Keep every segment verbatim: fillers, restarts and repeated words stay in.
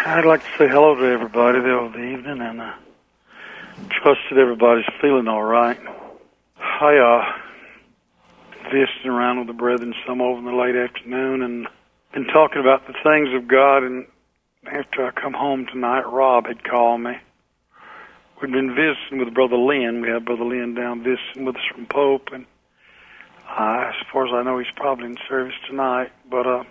I'd like to say hello to everybody there over the evening, and uh, trust that everybody's feeling all right. I uh, visiting around with the brethren some over in the late afternoon, and been talking about the things of God. And after I come home tonight, Rob had called me. We'd been visiting with Brother Lynn. We had Brother Lynn down visiting with us from Pope, and uh, as far as I know, he's probably in service tonight. But uh,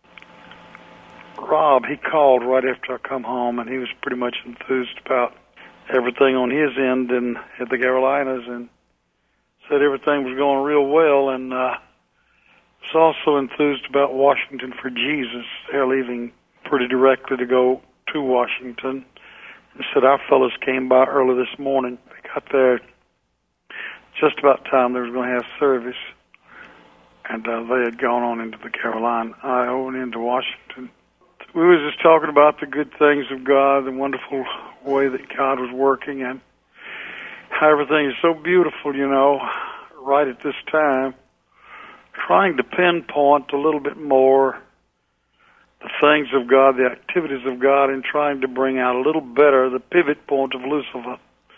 Rob, he called right after I come home, and he was pretty much enthused about everything on his end and at the Carolinas, and said everything was going real well, and uh, was also enthused about Washington for Jesus. They're leaving pretty directly to go to Washington. And said our fellows came by early this morning. They got there just about time they was going to have service, and uh, they had gone on into the Carolina. I went into Washington. We was just talking about the good things of God, the wonderful way that God was working, and how everything is so beautiful, you know, right at this time. Trying to pinpoint a little bit more the things of God, the activities of God, and trying to bring out a little better the pivot point of Lucifer.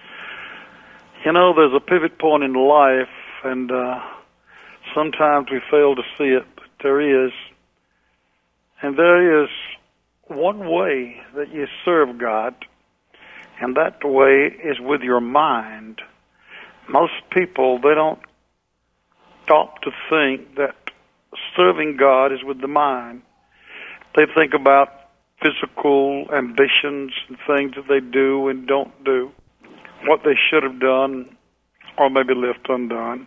You know, there's a pivot point in life, and uh, sometimes we fail to see it, but there is. And there is one way that you serve God, and that way is with your mind. Most people, they don't stop to think that serving God is with the mind. They think about physical ambitions and things that they do and don't do, what they should have done or maybe left undone.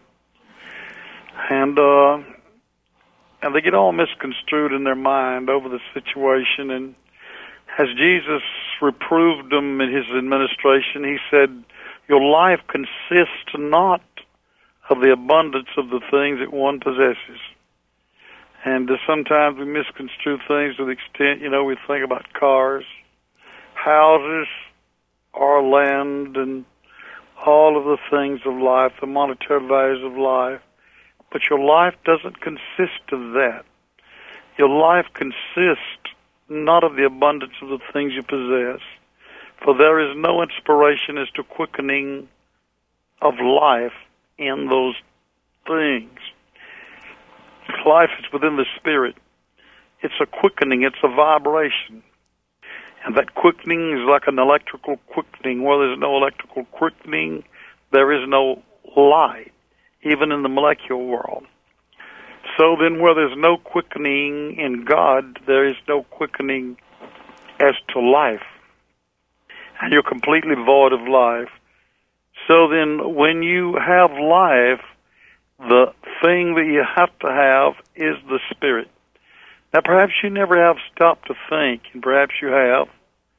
And uh, and they get all misconstrued in their mind over the situation. And as Jesus reproved them in his administration, he said, your life consists not of the abundance of the things that one possesses. And uh, sometimes we misconstrue things to the extent, you know, we think about cars, houses, or land, and all of the things of life, the monetary values of life. But your life doesn't consist of that. Your life consists not of the abundance of the things you possess, for there is no inspiration as to quickening of life in those things. Life is within the Spirit. It's a quickening. It's a vibration. And that quickening is like an electrical quickening. Where there's no electrical quickening, there is no light, even in the molecular world. So then where there's no quickening in God, there is no quickening as to life. And you're completely void of life. So then when you have life, the thing that you have to have is the Spirit. Now, perhaps you never have stopped to think, and perhaps you have.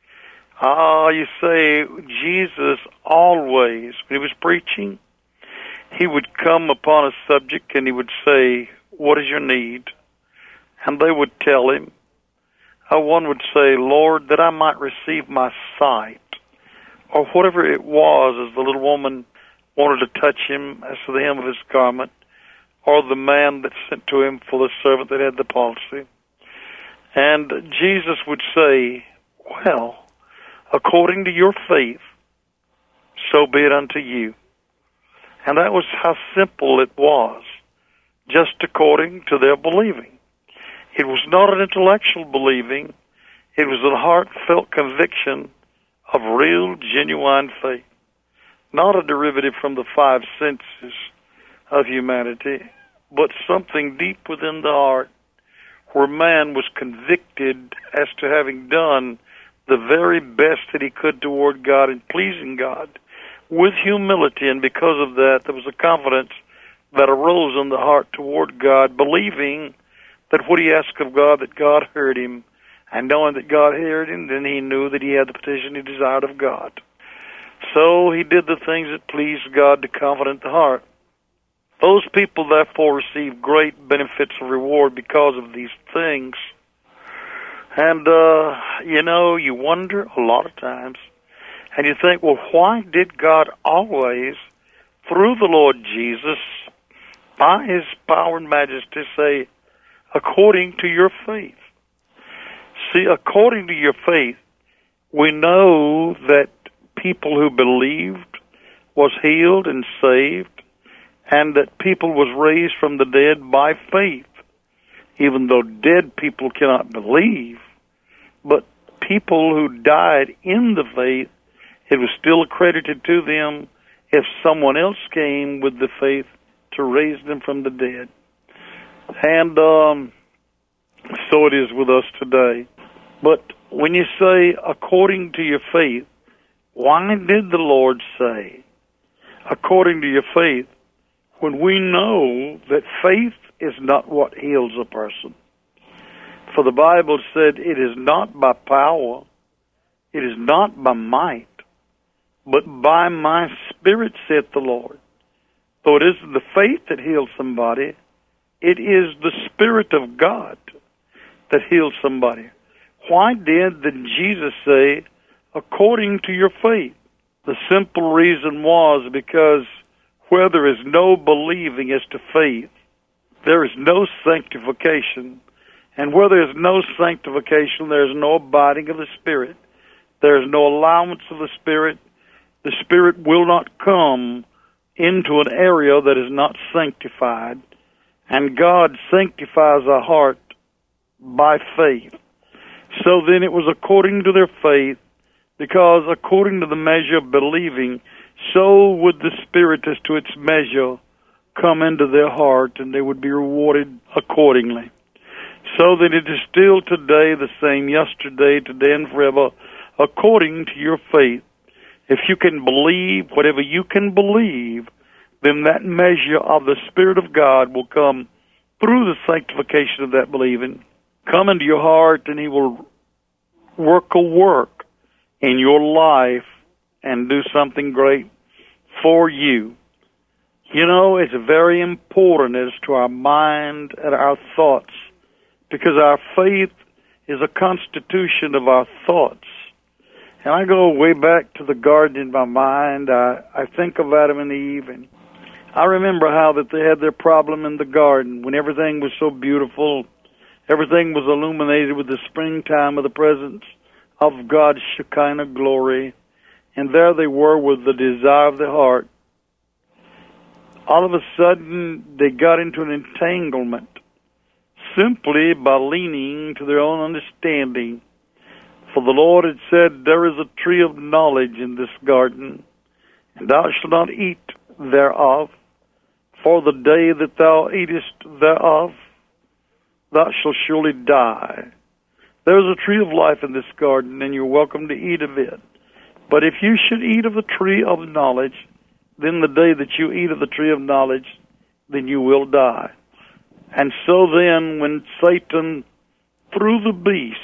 Ah, uh, you say, Jesus always, when he was preaching, he would come upon a subject and he would say, what is your need? And they would tell him. Uh, one would say, Lord, that I might receive my sight. Or whatever it was, as the little woman wanted to touch him as to the hem of his garment, or the man that sent to him for the servant that had the palsy. And Jesus would say, well, according to your faith, so be it unto you. And that was how simple it was, just according to their believing. It was not an intellectual believing. It was a heartfelt conviction of real, genuine faith. Not a derivative from the five senses of humanity, but something deep within the heart where man was convicted as to having done the very best that he could toward God and pleasing God with humility. And because of that, there was a confidence that arose in the heart toward God, believing that what he asked of God, that God heard him, and knowing that God heard him, then he knew that he had the petition he desired of God. So he did the things that pleased God to confident the heart. Those people, therefore, receive great benefits of reward because of these things. And, uh, you know, you wonder a lot of times, and you think, well, why did God always, through the Lord Jesus, by his power and majesty, say, according to your faith? See, according to your faith we know that people who believed was healed and saved, and that people was raised from the dead by faith, even though dead people cannot believe. But people who died in the faith, it was still accredited to them if someone else came with the faith to raise them from the dead. And um, so it is with us today. But when you say, according to your faith, why did the Lord say, according to your faith, when we know that faith is not what heals a person? For the Bible said, it is not by power, it is not by might, but by my Spirit, saith the Lord. So it isn't the faith that heals somebody, it is the Spirit of God that heals somebody. Why did then Jesus say, according to your faith? The simple reason was because where there is no believing as to faith, there is no sanctification. And where there is no sanctification, there is no abiding of the Spirit. There is no allowance of the Spirit. The Spirit will not come into an area that is not sanctified. And God sanctifies our heart by faith. So then it was according to their faith, because according to the measure of believing, so would the Spirit as to its measure come into their heart, and they would be rewarded accordingly. So that it is still today the same, yesterday, today, and forever, according to your faith. If you can believe whatever you can believe, then that measure of the Spirit of God will come through the sanctification of that believing, come into your heart, and He will work a work in your life and do something great for you. You know, it's very important as to our mind and our thoughts, because our faith is a constitution of our thoughts. And I go way back to the garden in my mind. I, I think of Adam and Eve, and I remember how that they had their problem in the garden when everything was so beautiful. Everything was illuminated with the springtime of the presence of God's Shekinah glory. And there they were with the desire of their heart. All of a sudden, they got into an entanglement simply by leaning to their own understanding. For the Lord had said, there is a tree of knowledge in this garden, and thou shalt not eat thereof, for the day that thou eatest thereof, thou shalt surely die. There is a tree of life in this garden, and you're welcome to eat of it. But if you should eat of the tree of knowledge, then the day that you eat of the tree of knowledge, then you will die. And so then, when Satan, through the beast,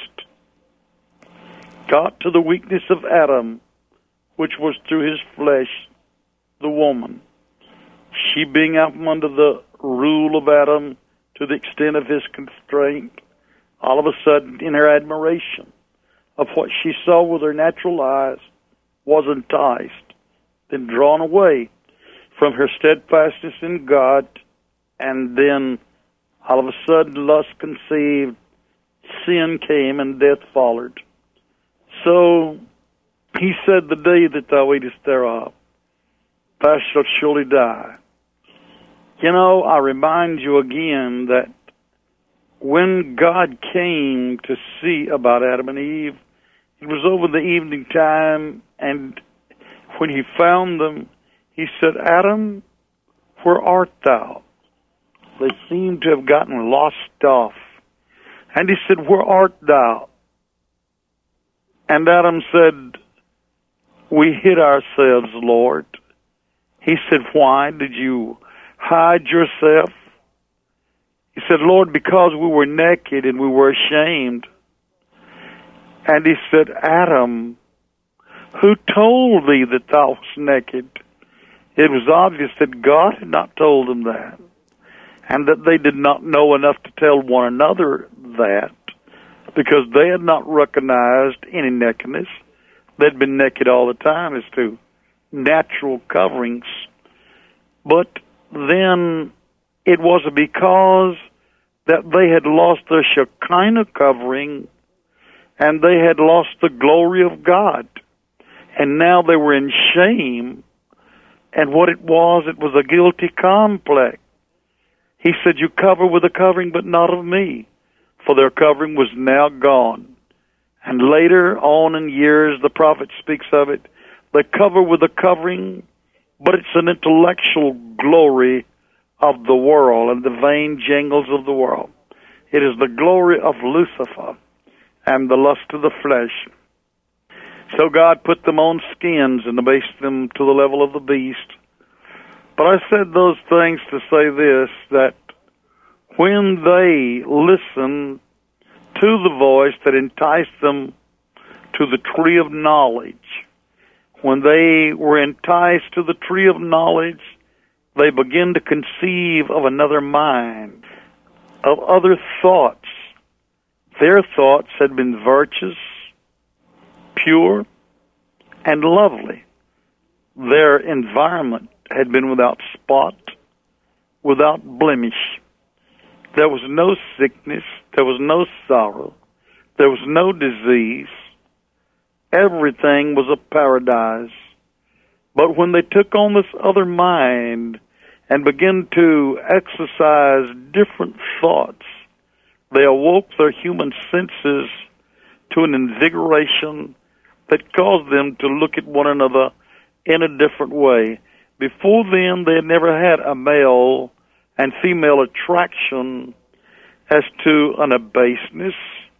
got to the weakness of Adam, which was through his flesh, the woman, she being out from under the rule of Adam to the extent of his constraint, all of a sudden, in her admiration of what she saw with her natural eyes, was enticed, then drawn away from her steadfastness in God, and then all of a sudden lust conceived, sin came, and death followed. So he said, the day that thou eatest thereof, thou shalt surely die. You know, I remind you again that when God came to see about Adam and Eve, it was over the evening time, and when he found them, he said, Adam, where art thou? They seemed to have gotten lost off. And he said, where art thou? And Adam said, we hid ourselves, Lord. He said, why did you hide yourself? He said, Lord, because we were naked and we were ashamed. And he said, Adam, who told thee that thou wast naked? It was obvious that God had not told them that, and that they did not know enough to tell one another that, because they had not recognized any nakedness. They'd been naked all the time as to natural coverings. But then it was because that they had lost their Shekinah covering and they had lost the glory of God. And now they were in shame. And what it was, it was a guilty complex. He said, you cover with a covering, but not of me, for their covering was now gone. And later on in years, the prophet speaks of it. They cover with a covering, but it's an intellectual glory of the world and the vain jangles of the world. It is the glory of Lucifer and the lust of the flesh. So God put them on skins and abased them to the level of the beast. But I said those things to say this, that when they listened to the voice that enticed them to the tree of knowledge, when they were enticed to the tree of knowledge, they began to conceive of another mind, of other thoughts. Their thoughts had been virtuous, pure, and lovely. Their environment had been without spot, without blemish. There was no sickness, there was no sorrow, there was no disease. Everything was a paradise. But when they took on this other mind and began to exercise different thoughts, they awoke their human senses to an invigoration that caused them to look at one another in a different way. Before then, they had never had a male and female attraction as to an abaseness,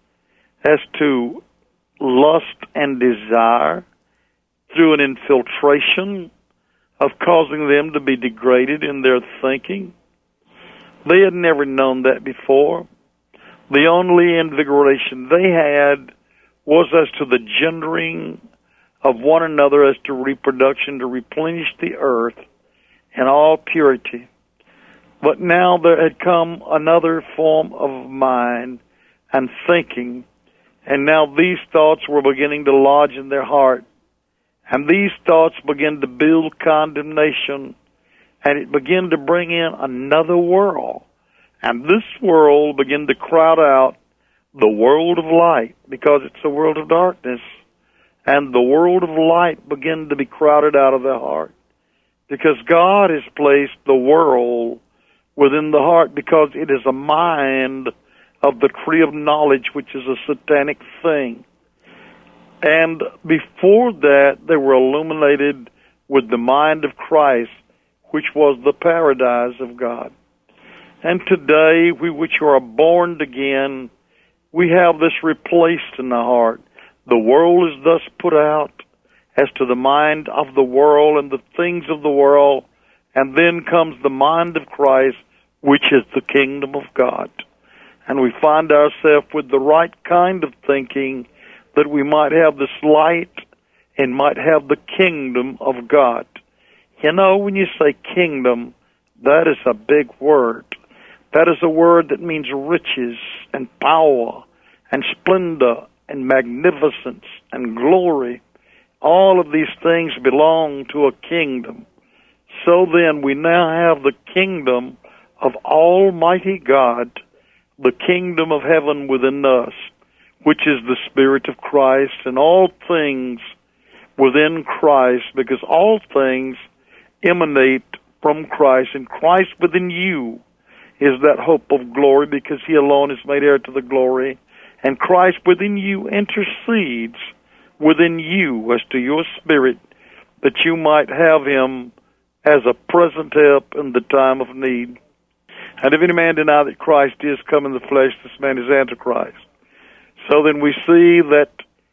as to lust and desire, through an infiltration of causing them to be degraded in their thinking. They had never known that before. The only invigoration they had was as to the gendering of one another, as to reproduction, to replenish the earth in all purity. But now there had come another form of mind and thinking, and now these thoughts were beginning to lodge in their heart. And these thoughts began to build condemnation, and it began to bring in another world. And this world began to crowd out the world of light, because it's a world of darkness. And the world of light began to be crowded out of their heart, because God has placed the world within the heart, because it is a mind of the tree of knowledge, which is a satanic thing. And before that, they were illuminated with the mind of Christ, which was the paradise of God. And today, we which are born again, we have this replaced in the heart. The world is thus put out as to the mind of the world and the things of the world, and then comes the mind of Christ, which is the kingdom of God. And we find ourselves with the right kind of thinking, that we might have this light and might have the kingdom of God. You know, when you say kingdom, that is a big word. That is a word that means riches and power and splendor and magnificence and glory. All of these things belong to a kingdom. So then, we now have the kingdom of Almighty God, the kingdom of heaven within us, which is the Spirit of Christ, and all things within Christ, because all things emanate from Christ, and Christ within you is that hope of glory, because He alone is made heir to the glory, and Christ within you intercedes within you as to your spirit, that you might have Him as a present help in the time of need. And if any man deny that Christ is come in the flesh, this man is Antichrist. So then we see that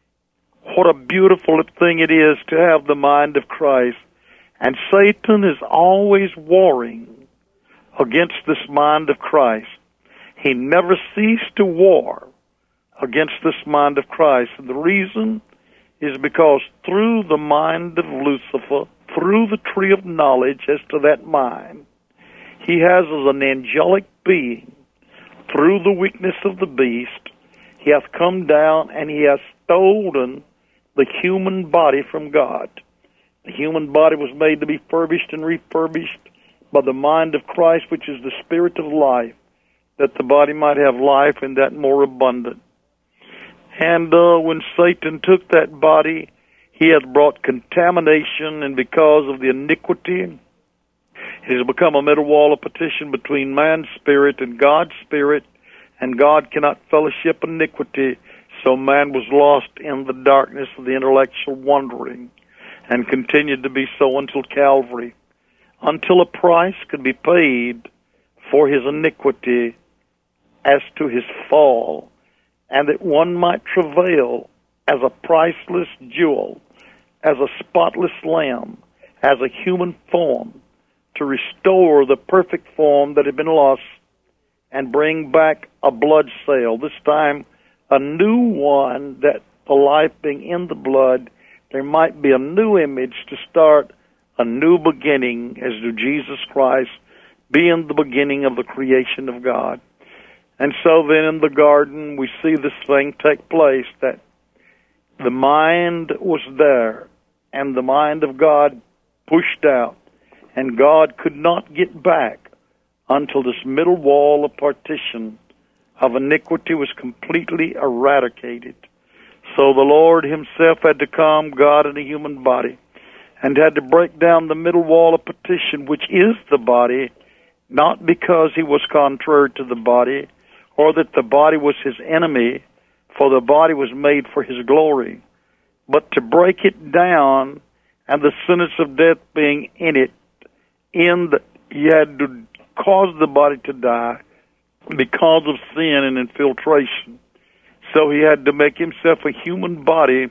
what a beautiful thing it is to have the mind of Christ. And Satan is always warring against this mind of Christ. He never ceased to war against this mind of Christ. And the reason is because through the mind of Lucifer, through the tree of knowledge as to that mind, he has as an angelic being, through the weakness of the beast, he hath come down and he has stolen the human body from God. The human body was made to be furbished and refurbished by the mind of Christ, which is the Spirit of life, that the body might have life and that more abundant. And uh, when Satan took that body, he had brought contamination, and because of the iniquity, it has become a middle wall of partition between man's spirit and God's spirit, and God cannot fellowship iniquity, so man was lost in the darkness of the intellectual wandering, and continued to be so until Calvary, until a price could be paid for his iniquity as to his fall, and that one might travail as a priceless jewel, as a spotless lamb, as a human form, to restore the perfect form that had been lost and bring back a blood cell, this time a new one, that the life being in the blood, there might be a new image to start a new beginning, as do Jesus Christ, being the beginning of the creation of God. And so then in the garden, we see this thing take place, that the mind was there, and the mind of God pushed out, and God could not get back until this middle wall of partition of iniquity was completely eradicated. So the Lord himself had to come, God in a human body, and had to break down the middle wall of partition, which is the body, not because he was contrary to the body, or that the body was his enemy, for the body was made for his glory, but to break it down, and the sentence of death being in it, in the, he had to cause the body to die because of sin and infiltration. So he had to make himself a human body,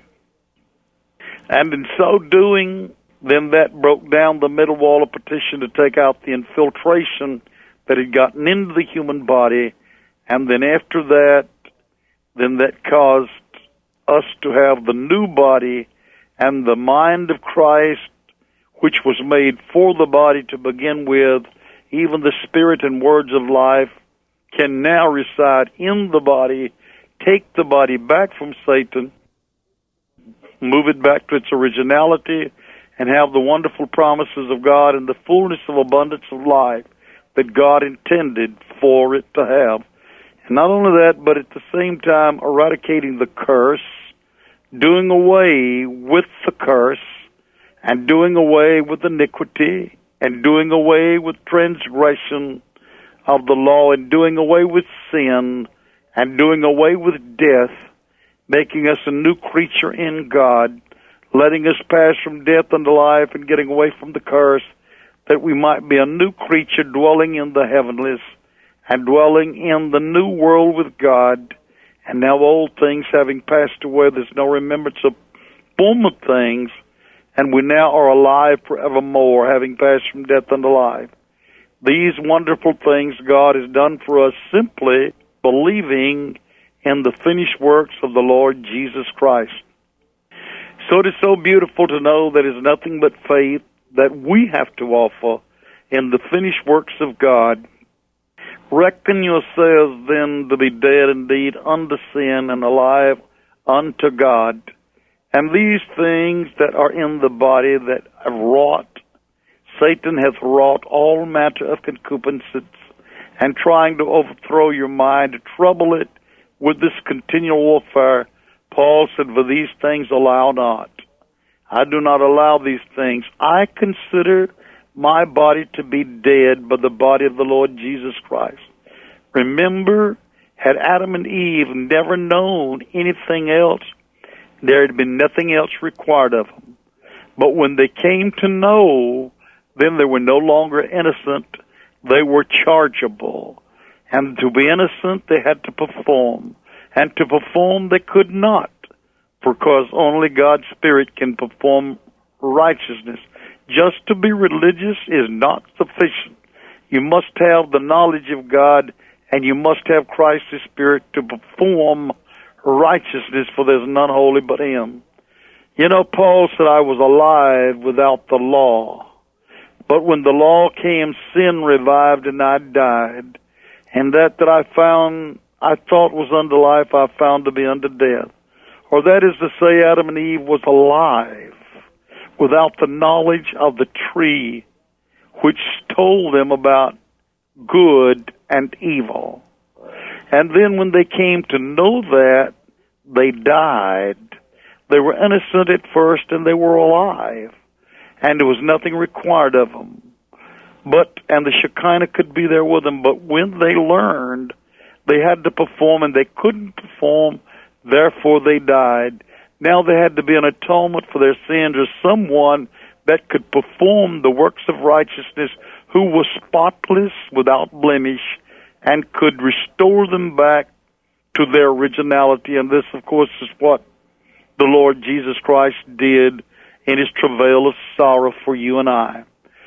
and in so doing, then that broke down the middle wall of partition to take out the infiltration that had gotten into the human body, and then after that, then that caused us to have the new body and the mind of Christ, which was made for the body to begin with. Even the spirit and words of life can now reside in the body, take the body back from Satan, move it back to its originality, and have the wonderful promises of God and the fullness of abundance of life that God intended for it to have. And not only that, but at the same time eradicating the curse, doing away with the curse, and doing away with iniquity, and doing away with transgression of the law, and doing away with sin, and doing away with death, making us a new creature in God, letting us pass from death unto life and getting away from the curse, that we might be a new creature dwelling in the heavenlies and dwelling in the new world with God. And now old things having passed away, there's no remembrance of former things, and we now are alive forevermore, having passed from death unto life. These wonderful things God has done for us simply believing in the finished works of the Lord Jesus Christ. So it is so beautiful to know that it's nothing but faith that we have to offer in the finished works of God. Reckon yourselves then to be dead indeed unto sin and alive unto God. And these things that are in the body that have wrought, Satan hath wrought all matter of concupiscence, and trying to overthrow your mind, to trouble it with this continual warfare. Paul said, for these things allow not. I do not allow these things. I consider my body to be dead by the body of the Lord Jesus Christ. Remember, had Adam and Eve never known anything else, there had been nothing else required of them. But when they came to know, then they were no longer innocent. They were chargeable. And to be innocent, they had to perform. And to perform, they could not, because only God's Spirit can perform righteousness. Just to be religious is not sufficient. You must have the knowledge of God, and you must have Christ's Spirit to perform righteousness, for there's none holy but Him. You know, Paul said, I was alive without the law. But when the law came, sin revived and I died. And that that I found, I thought was unto life, I found to be unto death. Or that is to say, Adam and Eve was alive without the knowledge of the tree which told them about good and evil. And then when they came to know that, they died. They were innocent at first, and they were alive, and there was nothing required of them. But, and the Shekinah could be there with them, but when they learned, they had to perform, and they couldn't perform, therefore they died. Now there had to be an atonement for their sins, or someone that could perform the works of righteousness, who was spotless, without blemish, and could restore them back to their originality. And this, of course, is what the Lord Jesus Christ did in his travail of sorrow for you and I.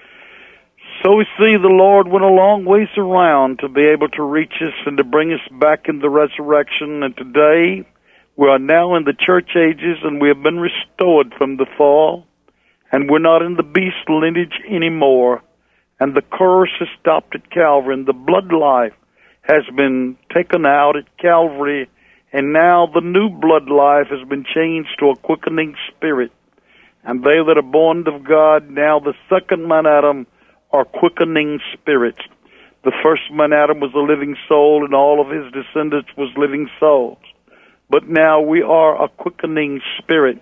So we see the Lord went a long ways around to be able to reach us and to bring us back in the resurrection. And today, we are now in the church ages, and we have been restored from the fall, and we're not in the beast lineage anymore. And the curse has stopped at Calvary, and the blood life has been taken out at Calvary, and now the new blood life has been changed to a quickening spirit. And they that are born of God, now the second man Adam, are quickening spirits. The first man Adam was a living soul, and all of his descendants was living souls. But now we are a quickening spirit,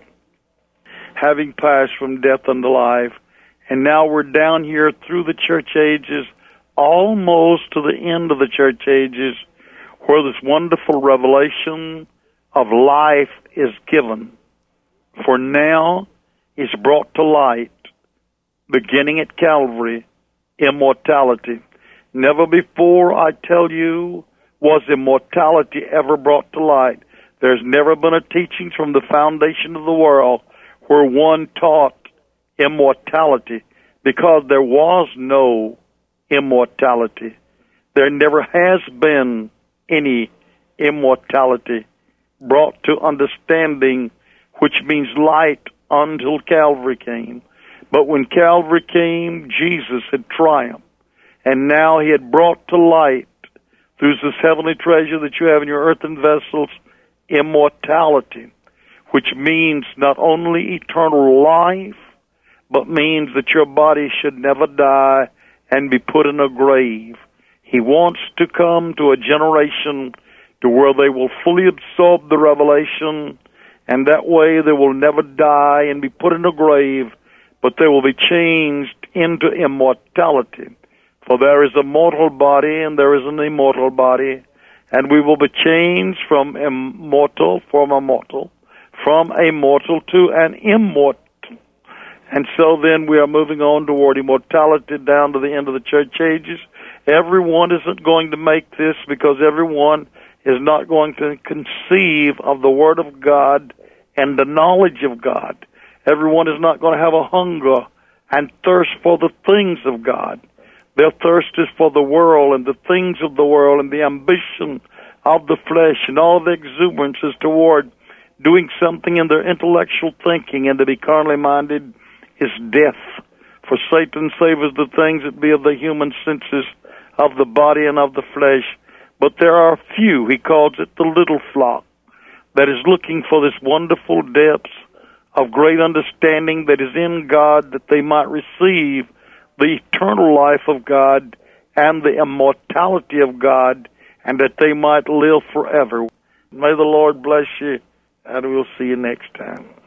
having passed from death unto life. And now we're down here through the church ages, almost to the end of the church ages, where this wonderful revelation of life is given. For now is brought to light, beginning at Calvary, immortality. Never before, I tell you, was immortality ever brought to light. There's never been a teaching from the foundation of the world where one taught immortality, because there was no immortality. There never has been any immortality brought to understanding, which means light, until Calvary came. But when Calvary came, Jesus had triumphed, and now he had brought to light, through this heavenly treasure that you have in your earthen vessels, immortality, which means not only eternal life, but means that your body should never die and be put in a grave. He wants to come to a generation to where they will fully absorb the revelation, and that way they will never die and be put in a grave, but they will be changed into immortality. For there is a mortal body and there is an immortal body, and we will be changed from immortal, from a mortal, from a mortal to an immortal. And so then we are moving on toward immortality down to the end of the church ages. Everyone isn't going to make this, because everyone is not going to conceive of the Word of God and the knowledge of God. Everyone is not going to have a hunger and thirst for the things of God. Their thirst is for the world and the things of the world, and the ambition of the flesh and all the exuberances toward doing something in their intellectual thinking, and to be carnally minded is death. For Satan savors the things that be of the human senses, of the body and of the flesh. But there are few, he calls it the little flock, that is looking for this wonderful depths of great understanding that is in God, that they might receive the eternal life of God and the immortality of God, and that they might live forever. May the Lord bless you, and we'll see you next time.